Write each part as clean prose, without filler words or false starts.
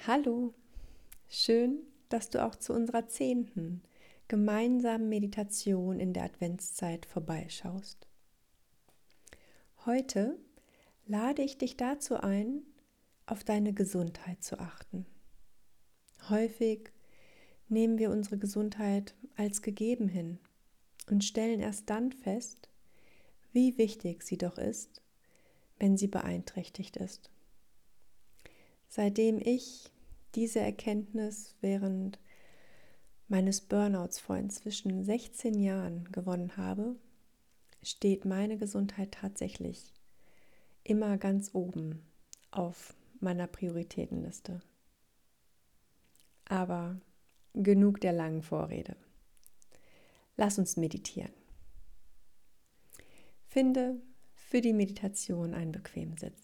Hallo, schön, dass du auch zu unserer 10. gemeinsamen Meditation in der Adventszeit vorbeischaust. Heute lade ich dich dazu ein, auf deine Gesundheit zu achten. Häufig nehmen wir unsere Gesundheit als gegeben hin und stellen erst dann fest, wie wichtig sie doch ist, wenn sie beeinträchtigt ist. Seitdem ich diese Erkenntnis während meines Burnouts vor inzwischen 16 Jahren gewonnen habe, steht meine Gesundheit tatsächlich immer ganz oben auf meiner Prioritätenliste. Aber genug der langen Vorrede. Lass uns meditieren. Finde für die Meditation einen bequemen Sitz.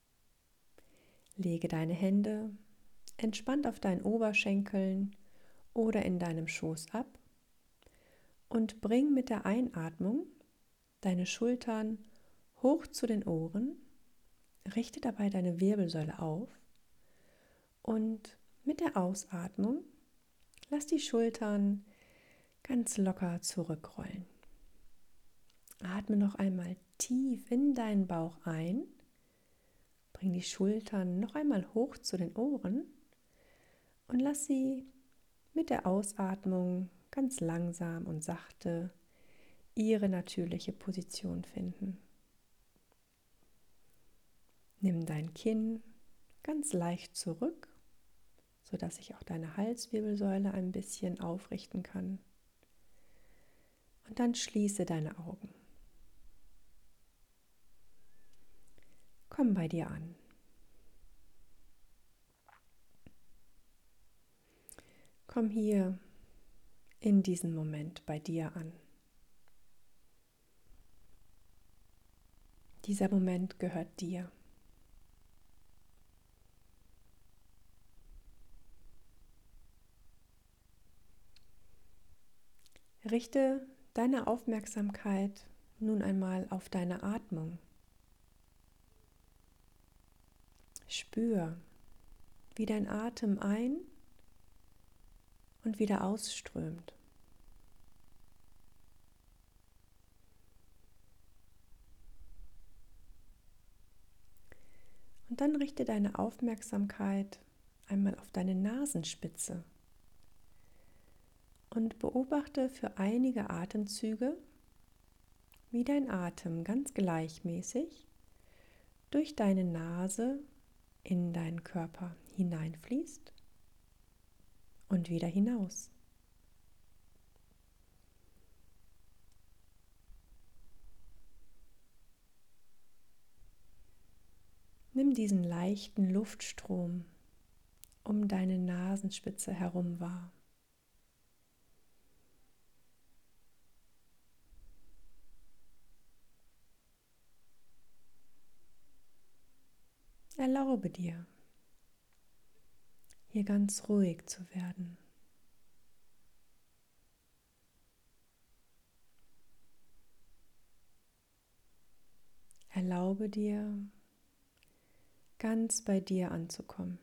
Lege deine Hände entspannt auf deinen Oberschenkeln oder in deinem Schoß ab und bring mit der Einatmung deine Schultern hoch zu den Ohren, richte dabei deine Wirbelsäule auf und mit der Ausatmung lass die Schultern ganz locker zurückrollen. Atme noch einmal tief in deinen Bauch ein, bring die Schultern noch einmal hoch zu den Ohren und lass sie mit der Ausatmung ganz langsam und sachte ihre natürliche Position finden. Nimm dein Kinn ganz leicht zurück, sodass sich auch deine Halswirbelsäule ein bisschen aufrichten kann. Und dann schließe deine Augen. Komm bei dir an. Komm hier in diesen Moment bei dir an. Dieser Moment gehört dir. Richte deine Aufmerksamkeit nun einmal auf deine Atmung. Spür, wie dein Atem ein- und wieder ausströmt. Und dann richte deine Aufmerksamkeit einmal auf deine Nasenspitze und beobachte für einige Atemzüge, wie dein Atem ganz gleichmäßig durch deine Nase in deinen Körper hineinfließt und wieder hinaus. Nimm diesen leichten Luftstrom um deine Nasenspitze herum wahr. Erlaube dir, hier ganz ruhig zu werden. Erlaube dir, ganz bei dir anzukommen.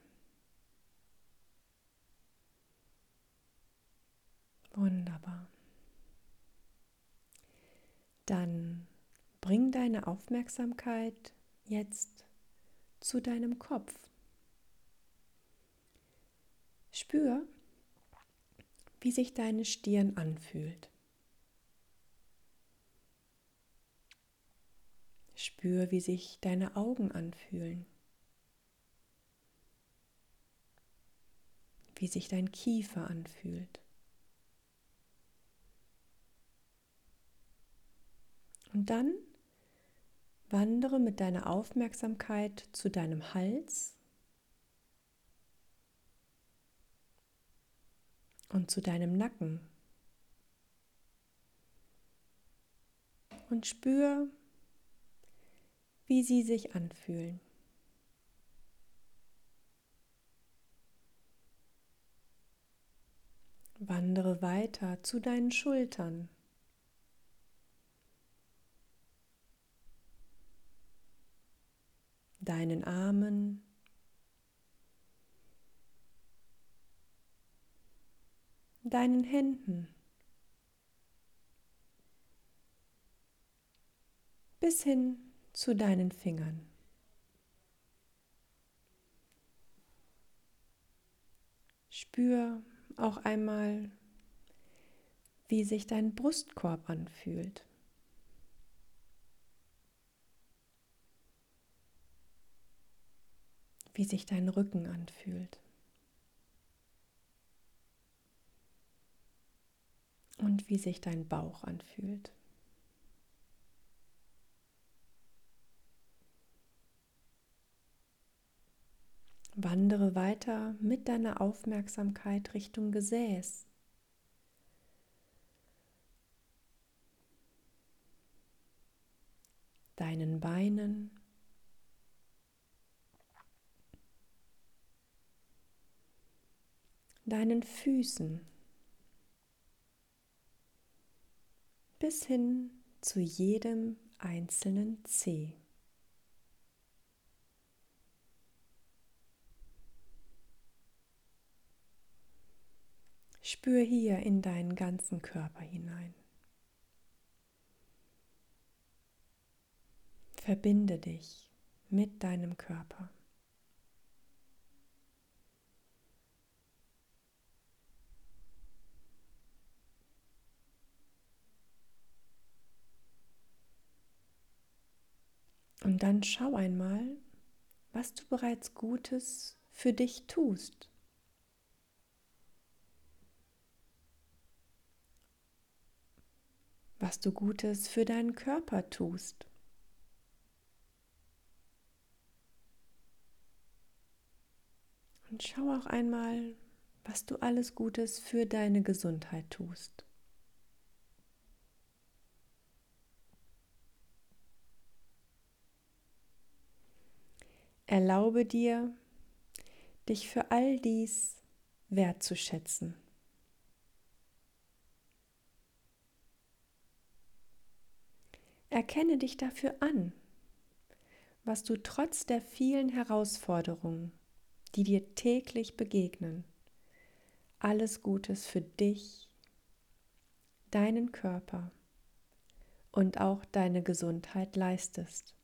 Wunderbar. Dann bring deine Aufmerksamkeit jetzt zu deinem Kopf. Spür, wie sich deine Stirn anfühlt. Spür, wie sich deine Augen anfühlen. Wie sich dein Kiefer anfühlt. Und dann wandere mit deiner Aufmerksamkeit zu deinem Hals und zu deinem Nacken. Und spür, wie sie sich anfühlen. Wandere weiter zu deinen Schultern. Deinen Armen, deinen Händen bis hin zu deinen Fingern. Spür auch einmal, wie sich dein Brustkorb anfühlt. Wie sich dein Rücken anfühlt. Und wie sich dein Bauch anfühlt. Wandere weiter mit deiner Aufmerksamkeit Richtung Gesäß. Deinen Beinen, deinen Füßen bis hin zu jedem einzelnen Zeh. Spür hier in deinen ganzen Körper hinein. Verbinde dich mit deinem Körper. Und dann schau einmal, was du bereits Gutes für dich tust. Was du Gutes für deinen Körper tust. Und schau auch einmal, was du alles Gutes für deine Gesundheit tust. Erlaube dir, dich für all dies wertzuschätzen. Erkenne dich dafür an, was du trotz der vielen Herausforderungen, die dir täglich begegnen, alles Gutes für dich, deinen Körper und auch deine Gesundheit leistest.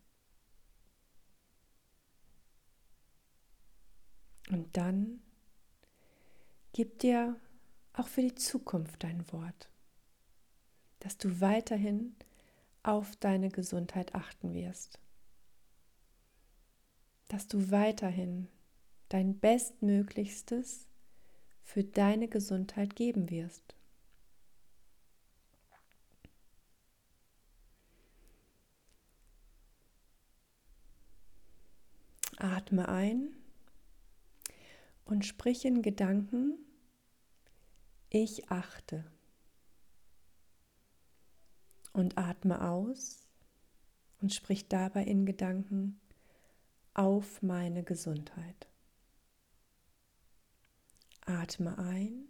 Und dann gib dir auch für die Zukunft dein Wort, dass du weiterhin auf deine Gesundheit achten wirst, dass du weiterhin dein Bestmöglichstes für deine Gesundheit geben wirst. Atme ein und sprich in Gedanken: Ich achte. Und atme aus und sprich dabei in Gedanken: Auf meine Gesundheit. Atme ein.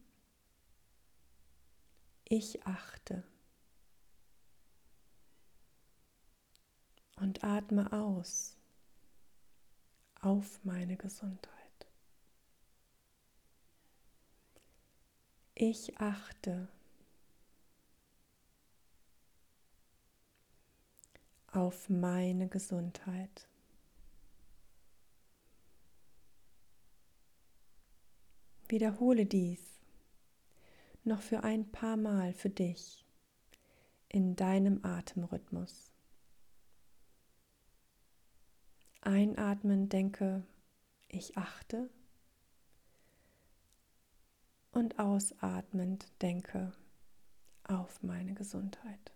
Ich achte. Und atme aus. Auf meine Gesundheit. Ich achte auf meine Gesundheit. Wiederhole dies noch für ein paar Mal für dich in deinem Atemrhythmus. Einatmen, denke: Ich achte. Und ausatmend denke: Auf meine Gesundheit.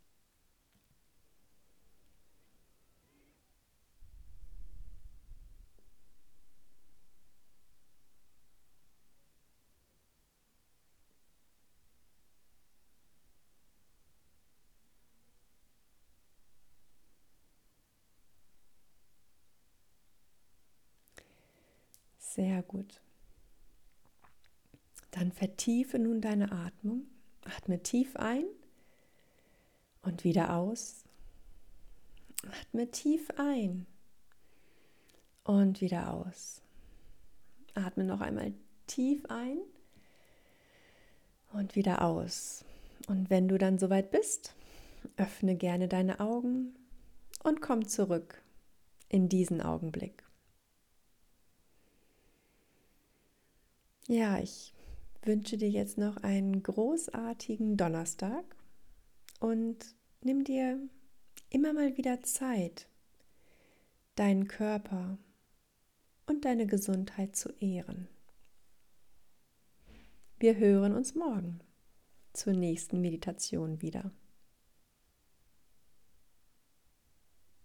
Sehr gut. Dann vertiefe nun deine Atmung. Atme tief ein und wieder aus. Atme tief ein und wieder aus. Atme noch einmal tief ein Und wieder aus. Und wenn du dann soweit bist, öffne gerne deine Augen und komm zurück in diesen Augenblick. Ja, ich wünsche dir jetzt noch einen großartigen Donnerstag und nimm dir immer mal wieder Zeit, deinen Körper und deine Gesundheit zu ehren. Wir hören uns morgen zur nächsten Meditation wieder.